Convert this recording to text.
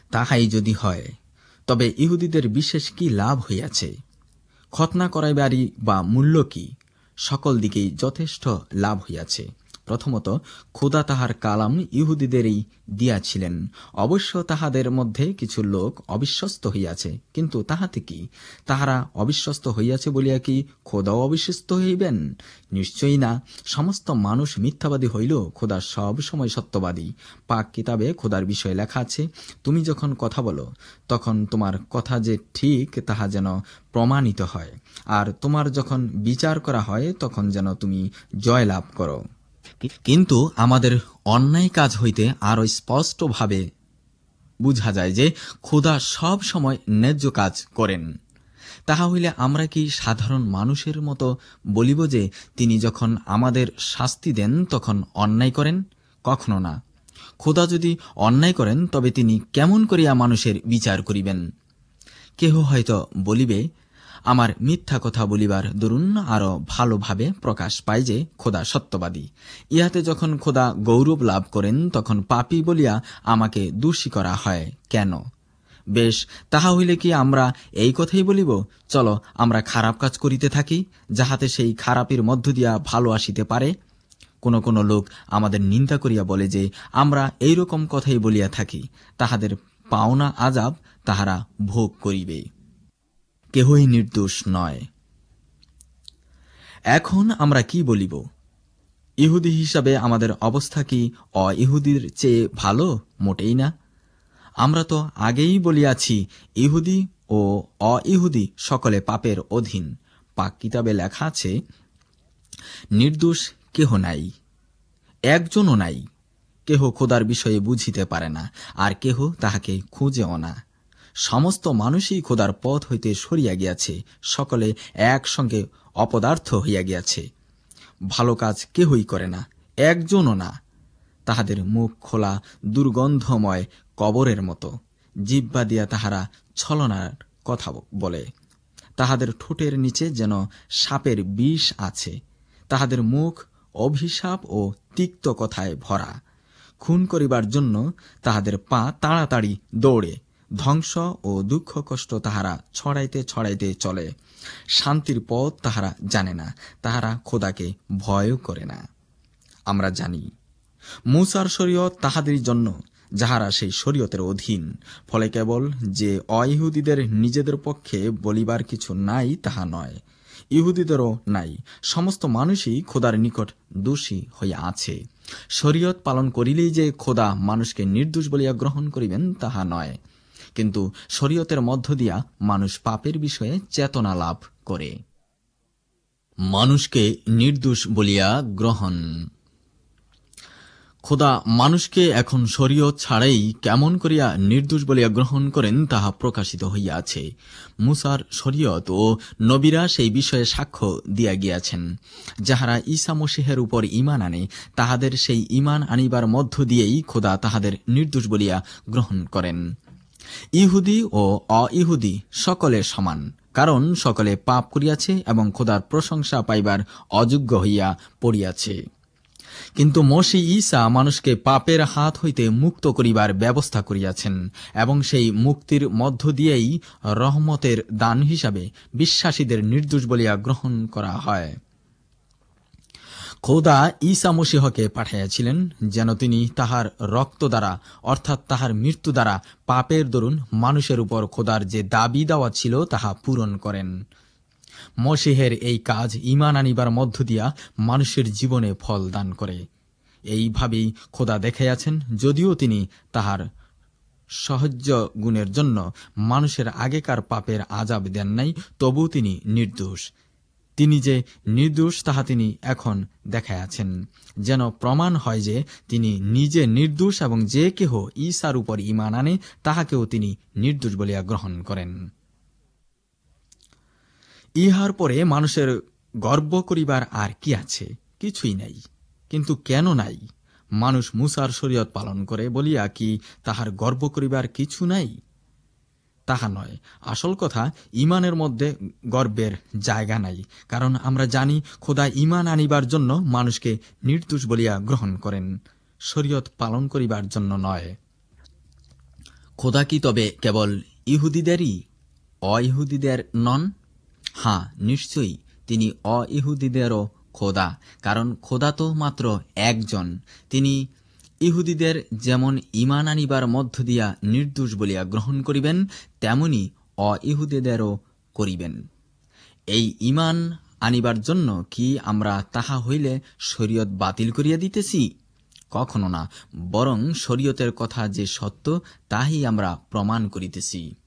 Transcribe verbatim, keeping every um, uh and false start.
তাহাই যদি হয়, তবে ইহুদিদের বিশেষ কি লাভ হইয়াছে? খতনা করাইবারই বা মূল্য কি? সকল দিকেই যথেষ্ট লাভ হইয়াছে। প্রথমত, খোদা তাহার কালাম ইহুদিদেরই দিয়াছিলেন। অবশ্য তাহাদের মধ্যে কিছু লোক অবিশ্বস্ত হইয়াছে, কিন্তু তাহাতে কি? তাহারা অবিশ্বস্ত হইয়াছে বলিয়া কি খোদাও অবিশ্বস্ত হইবেন? নিশ্চয়ই না। সমস্ত মানুষ মিথ্যাবাদী হইল, খোদা সব সময় সত্যবাদী। পাক কিতাবে খোদার বিষয়ে লেখা আছে, তুমি যখন কথা বলো, তখন তোমার কথা যে ঠিক তাহা যেন প্রমাণিত হয়, আর তোমার যখন বিচার করা হয়, তখন যেন তুমি জয়লাভ করো। কিন্তু আমাদের অন্যায় কাজ হইতে আরো স্পষ্টভাবে বুঝা যায় যে খোদা সব সময় ন্যায্য কাজ করেন। তাহা হইলে আমরা কি সাধারণ মানুষের মতো বলিব যে তিনি যখন আমাদের শাস্তি দেন তখন অন্যায় করেন? কখনো না। খোদা যদি অন্যায় করেন, তবে তিনি কেমন করিয়া মানুষের বিচার করিবেন? কেহ হয়তো বলিবে, আমার মিথ্যা কথা বলিবার দরুন আরো ভালোভাবে প্রকাশ পায় যে খোদা সত্যবাদী। ইহাতে যখন খোদা গৌরব লাভ করেন, তখন পাপী বলিয়া আমাকে দোষী করা হয় কেন? বেশ, তাহা হইলে কি আমরা এই কথাই বলিব, চলো আমরা খারাপ কাজ করিতে থাকি, যাহাতে সেই খারাপের মধ্য দিয়া ভালো আসিতে পারে? কোন কোন লোক আমাদের নিন্দা করিয়া বলে যে আমরা এইরকম কথাই বলিয়া থাকি, তাহাদের পাওনা আযাব তাহারা ভোগ করিবে। কেহই নির্দোষ নয়। এখন আমরা কি বলিব? ইহুদি হিসাবে আমাদের অবস্থা কি অ-ইহুদির চেয়ে ভালো? মোটেই না। আমরা তো আগেই বলিয়াছি, ইহুদি ও অ-ইহুদি সকলে পাপের অধীন। পাক কিতাবে লেখা আছে, নির্দোষ কেহ নাই, একজনও নাই। কেহ খোদার বিষয়ে বুঝিতে পারে না, আর কেহ তাহাকে খুঁজেও না। সমস্ত মানুষই খোদার পথ হইতে সরিয়া গিয়াছে, সকলে একসঙ্গে অপদার্থ হইয়া গিয়াছে। ভালো কাজ কেহই করে না, একজনও না। তাহাদের মুখ খোলা দুর্গন্ধময় কবরের মতো, জিহ্বা দিয়া তাহারা ছলনার কথা বলে। তাহাদের ঠোঁটের নিচে যেন সাপের বিষ আছে। তাহাদের মুখ অভিশাপ ও তিক্ত কথায় ভরা। খুন করিবার জন্য তাহাদের পা তাড়াতাড়ি দৌড়ে। ধ্বংস ও দুঃখ কষ্ট তাহারা ছড়াইতে ছড়াইতে চলে। শান্তির পথ তাহারা জানে না, তাহারা খোদাকে ভয় করে না। আমরা জানি মূসার শরীয়ত তাহাদের জন্য, যাহারা সেই শরীয়তের অধীন। ফলে কেবল যে অইহুদিদের নিজেদের পক্ষে বলিবার কিছু নাই তাহা নয়, ইহুদিদেরও নাই। সমস্ত মানুষই খোদার নিকট দোষী হইয়া আছে। শরীয়ত পালন করিলেই যে খোদা মানুষকে নির্দোষ বলিয়া গ্রহণ করিবেন তাহা নয়, কিন্তু শরীয়তের মধ্য দিয়া মানুষ পাপের বিষয়ে চেতনা লাভ করে। মানুষকে নির্দোষ বলিয়া গ্রহণ। খোদা মানুষকে এখন শরীয়ত ছাড়াই কেমন করিয়া নির্দোষ বলিয়া গ্রহণ করেন তাহা প্রকাশিত হইয়াছে। মুসার শরীয়ত ও নবীরা সেই বিষয়ে সাক্ষ্য দিয়া গিয়াছেন। যাহারা ঈসা মসীহের উপর ঈমান আনে, তাহাদের সেই ঈমান আনিবার মধ্য দিয়েই খোদা তাহাদের নির্দোষ বলিয়া গ্রহণ করেন। ইহুদি ও অ-ইহুদি সকলে সমান, কারণ সকলে পাপ করিয়াছে এবং খোদার প্রশংসা পাইবার অযোগ্য হইয়া পড়িয়াছে। কিন্তু মসীহ ঈসা মানুষকে পাপের হাত হইতে মুক্ত করিবার ব্যবস্থা করিয়াছেন, এবং সেই মুক্তির মধ্য দিয়েই রহমতের দান হিসাবে বিশ্বাসীদের নির্দোষ বলিয়া গ্রহণ করা হয়। খোদা ঈসা মসীহকে পাঠাইয়াছিলেন যেন তিনি তাহার রক্ত দ্বারা, অর্থাৎ তাহার মৃত্যু দ্বারা পাপের দরুন মানুষের উপর খোদার যে দাবি দেওয়া ছিল তাহা পূরণ করেন। মসীহের এই কাজ ঈমান আনিবার মধ্য দিয়া মানুষের জীবনে ফল দান করে। এইভাবেই খোদা দেখাইয়াছেন, যদিও তিনি তাহার সহজ গুণের জন্য মানুষের আগেকার পাপের আযাব দেন নাই, তবু তিনি নির্দোষ। তিনি যে নির্দোষ তাহা তিনি এখন দেখাইয়াছেন, যেন প্রমাণ হয় যে তিনি নিজে নির্দোষ, এবং যে কেহ ঈসার উপর ঈমান আনে তাহাকেও তিনি নির্দোষ বলিয়া গ্রহণ করেন। ইহার পরে মানুষের গর্ব করিবার আর কি আছে? কিছুই নাই। কিন্তু কেন নাই? মানুষ মুসার শরীয়ত পালন করে বলিয়া কি তাহার গর্ব করিবার কিছু নাই? তাহা নয়। আসল কথা, ঈমানের মধ্যে গর্বের জায়গা নাই, কারণ আমরা জানি খোদা ঈমান আনিবার জন্য মানুষকে নির্দোষ বলিয়া গ্রহণ করেন, শরীয়ত পালন করিবার জন্য নয়। খোদা কি তবে কেবল ইহুদিদেরই, অ-ইহুদিদের নন? হ্যাঁ, নিশ্চয়ই তিনি অ-ইহুদিদেরও খোদা, কারণ খোদা তো মাত্র একজন। তিনি ইহুদিদের যেমন ঈমান আনিবার মধ্য দিয়া নির্দোষ বলিয়া গ্রহণ করিবেন, তেমনি অ-ইহুদিদেরও করিবেন। এই ঈমান আনিবার জন্য কি আমরা তাহা হইলে শরীয়ত বাতিল করিয়া দিতেছি? কখনো না, বরং শরীয়তের কথা যে সত্য তাহাই আমরা প্রমাণ করিতেছি।